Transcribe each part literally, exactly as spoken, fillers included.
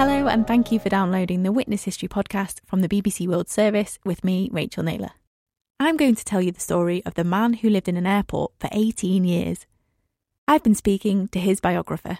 Hello and thank you for downloading the Witness History podcast from the B B C World Service with me, Rachel Naylor. I'm going to tell you the story of the man who lived in an airport for eighteen years. I've been speaking to his biographer.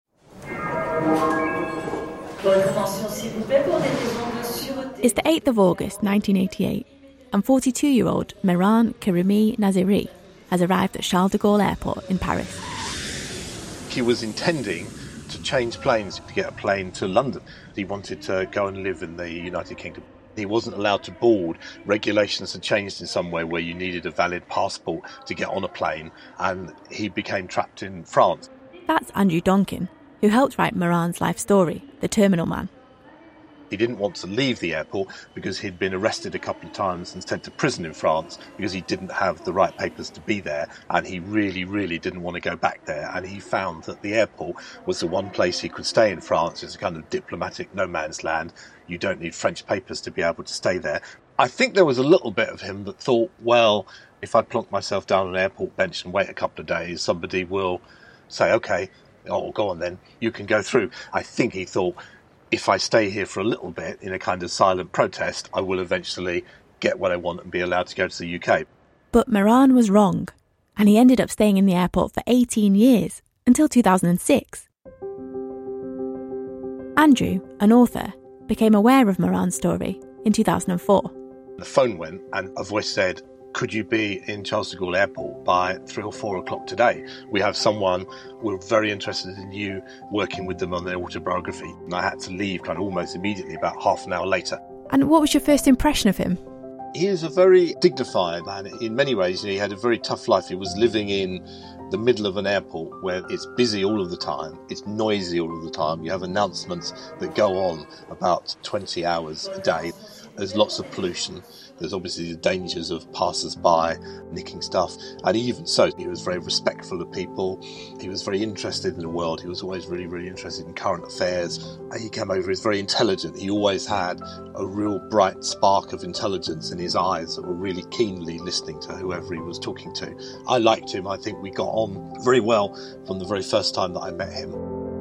It's the eighth of August nineteen eighty-eight and forty-two-year-old Mehran Karimi Naziri has arrived at Charles de Gaulle Airport in Paris. He was intending to change planes to get a plane to London. He wanted to go and live in the United Kingdom. He wasn't allowed to board. Regulations had changed in some way where you needed a valid passport to get on a plane, and he became trapped in France. That's Andrew Donkin, who helped write Mehran's life story, The Terminal Man. He didn't want to leave the airport because he'd been arrested a couple of times and sent to prison in France because he didn't have the right papers to be there, and he really, really didn't want to go back there. And he found that the airport was the one place he could stay in France. It's a kind of diplomatic no man's land. You don't need French papers to be able to stay there. I think there was a little bit of him that thought, well, if I plonk myself down on an airport bench and wait a couple of days, somebody will say, OK, oh, go on then, you can go through. I think he thought, if I stay here for a little bit in a kind of silent protest, I will eventually get what I want and be allowed to go to the U K. But Mehran was wrong, and he ended up staying in the airport for eighteen years, until two thousand six. Andrew, an author, became aware of Mehran's story in two thousand four. The phone went and a voice said, could you be in Charles de Gaulle Airport by three or four o'clock today? We have someone, we're very interested in you working with them on their autobiography. And I had to leave kind of almost immediately, about half an hour later. And what was your first impression of him? He is a very dignified man. In many ways, he had a very tough life. He was living in the middle of an airport where it's busy all of the time. It's noisy all of the time. You have announcements that go on about twenty hours a day. There's lots of pollution. There's obviously the dangers of passers-by nicking stuff. And even so, he was very respectful of people. He was very interested in the world. He was always really, really interested in current affairs. He came over as very intelligent. He always had a real bright spark of intelligence in his eyes that were really keenly listening to whoever he was talking to. I liked him. I think we got on very well from the very first time that I met him.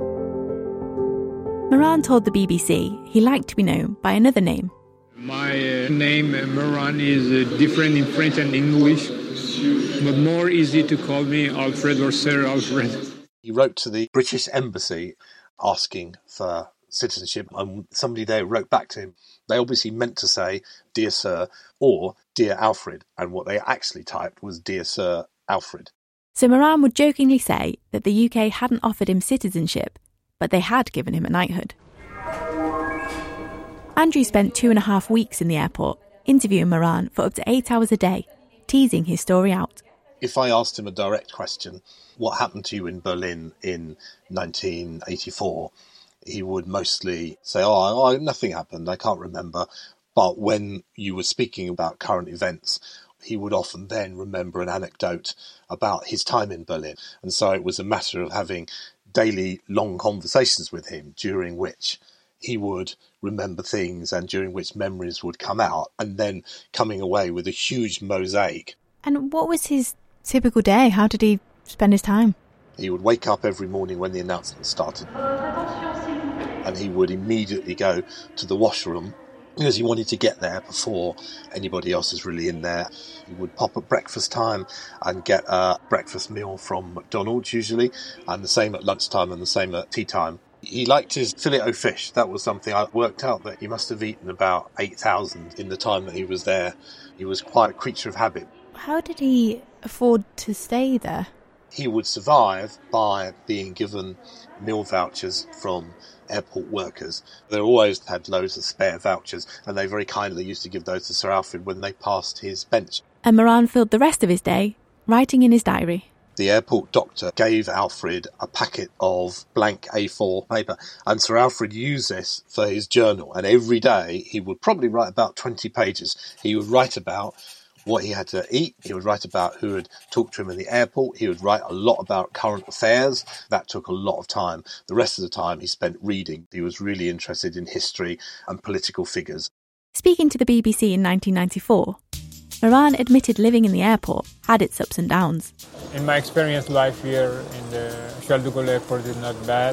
Mehran told the B B C he liked to be known by another name. My uh, name, uh, Mehran, is uh, different in French and English, but more easy to call me Alfred or Sir Alfred. He wrote to the British Embassy asking for citizenship, and somebody there wrote back to him. They obviously meant to say, Dear Sir, or Dear Alfred, and what they actually typed was Dear Sir Alfred. So Mehran would jokingly say that the U K hadn't offered him citizenship, but they had given him a knighthood. Andrew spent two and a half weeks in the airport, interviewing Mehran for up to eight hours a day, teasing his story out. If I asked him a direct question, what happened to you in Berlin in nineteen eighty-four, he would mostly say, oh, oh, nothing happened, I can't remember. But when you were speaking about current events, he would often then remember an anecdote about his time in Berlin. And so it was a matter of having daily long conversations with him, during which he would remember things and during which memories would come out, and then coming away with a huge mosaic. And what was his typical day? How did he spend his time? He would wake up every morning when the announcement started, and he would immediately go to the washroom because he wanted to get there before anybody else is really in there. He would pop at breakfast time and get a breakfast meal from McDonald's usually, and the same at lunchtime and the same at tea time. He liked his filet-o-fish. That was something I worked out that he must have eaten about eight thousand in the time that he was there. He was quite a creature of habit. How did he afford to stay there? He would survive by being given meal vouchers from airport workers. They always had loads of spare vouchers, and they very kindly used to give those to Sir Alfred when they passed his bench. And Mehran filled the rest of his day writing in his diary. The airport doctor gave Alfred a packet of blank A four paper, and Sir Alfred used this for his journal. And every day he would probably write about twenty pages. He would write about what he had to eat. He would write about who had talked to him in the airport. He would write a lot about current affairs. That took a lot of time. The rest of the time he spent reading. He was really interested in history and political figures. Speaking to the B B C in nineteen ninety-four, Mehran admitted living in the airport had its ups and downs. In my experience, life here in the Charles de Gaulle airport is not bad.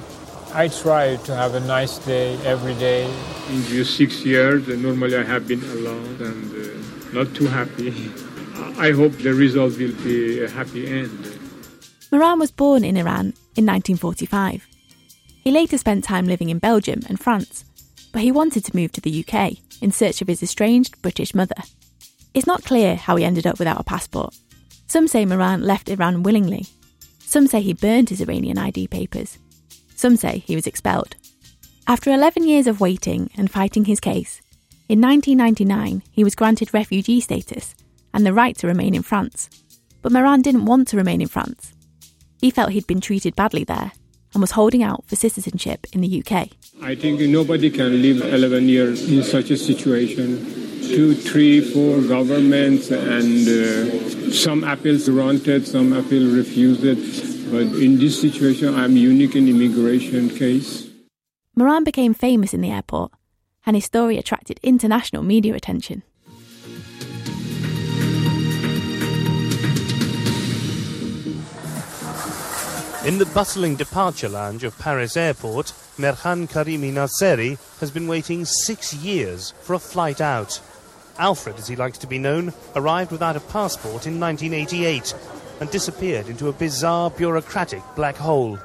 I try to have a nice day every day. In these six years, normally I have been alone and uh, not too happy. I hope the result will be a happy end. Mehran was born in Iran in nineteen forty-five. He later spent time living in Belgium and France, but he wanted to move to the U K in search of his estranged British mother. It's not clear how he ended up without a passport. Some say Mehran left Iran willingly. Some say he burned his Iranian I D papers. Some say he was expelled. After eleven years of waiting and fighting his case, in nineteen ninety-nine he was granted refugee status and the right to remain in France. But Mehran didn't want to remain in France. He felt he'd been treated badly there and was holding out for citizenship in the U K. I think nobody can live eleven years in such a situation. Two, three, four governments, and uh, some appeals granted, some appeals refused it. But in this situation, I'm unique in immigration case. Mehran became famous in the airport, and his story attracted international media attention. In the bustling departure lounge of Paris Airport, Mehran Karimi Nasseri has been waiting six years for a flight out. Alfred, as he likes to be known, arrived without a passport in nineteen eighty-eight and disappeared into a bizarre bureaucratic black hole.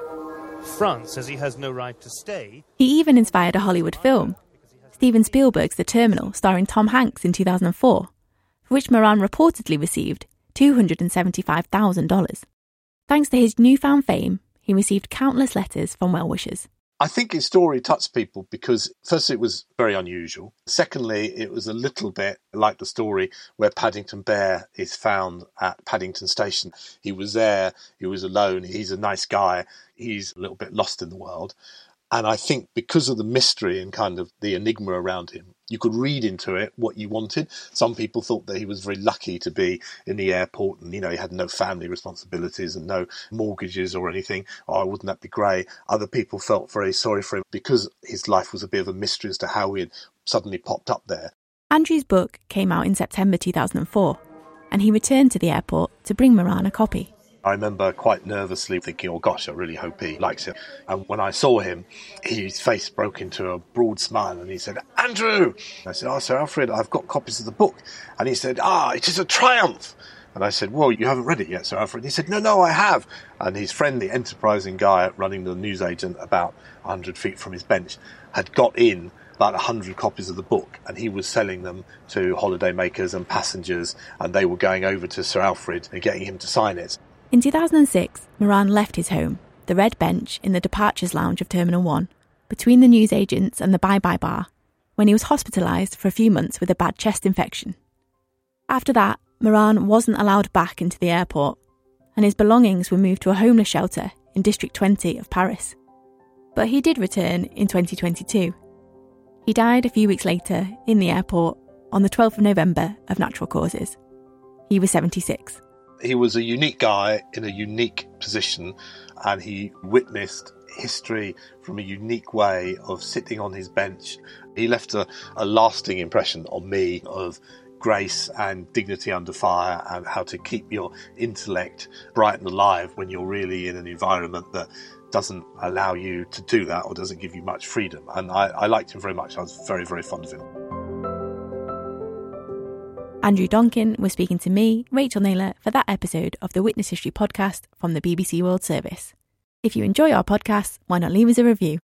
France says he has no right to stay. He even inspired a Hollywood film, Steven Spielberg's The Terminal, starring Tom Hanks in two thousand four, for which Mehran reportedly received two hundred seventy-five thousand dollars. Thanks to his newfound fame, he received countless letters from well-wishers. I think his story touched people because, first, it was very unusual. Secondly, it was a little bit like the story where Paddington Bear is found at Paddington Station. He was there, he was alone, he's a nice guy, he's a little bit lost in the world. And I think because of the mystery and kind of the enigma around him, you could read into it what you wanted. Some people thought that he was very lucky to be in the airport and, you know, he had no family responsibilities and no mortgages or anything. Oh, wouldn't that be great? Other people felt very sorry for him because his life was a bit of a mystery as to how he had suddenly popped up there. Andrew's book came out in September two thousand four, and he returned to the airport to bring Mehran a copy. I remember quite nervously thinking, oh gosh, I really hope he likes it. And when I saw him, his face broke into a broad smile and he said, Andrew! I said, oh, Sir Alfred, I've got copies of the book. And he said, ah, it is a triumph. And I said, well, you haven't read it yet, Sir Alfred. He said, no, no, I have. And his friendly, enterprising guy running the newsagent about one hundred feet from his bench had got in about one hundred copies of the book, and he was selling them to holidaymakers and passengers, and they were going over to Sir Alfred and getting him to sign it. In two thousand six, Mehran left his home, the Red Bench in the departures lounge of Terminal one, between the newsagents and the Bye Bye Bar, when he was hospitalised for a few months with a bad chest infection. After that, Mehran wasn't allowed back into the airport, and his belongings were moved to a homeless shelter in District twenty of Paris. But he did return in twenty twenty-two. He died a few weeks later in the airport on the twelfth of November of natural causes. He was seventy-six. He was a unique guy in a unique position, and he witnessed history from a unique way of sitting on his bench. He left a, a lasting impression on me of grace and dignity under fire and how to keep your intellect bright and alive when you're really in an environment that doesn't allow you to do that or doesn't give you much freedom. And I, I liked him very much. I was very, very fond of him. Andrew Donkin was speaking to me, Rachel Naylor, for that episode of the Witness History podcast from the B B C World Service. If you enjoy our podcast, why not leave us a review?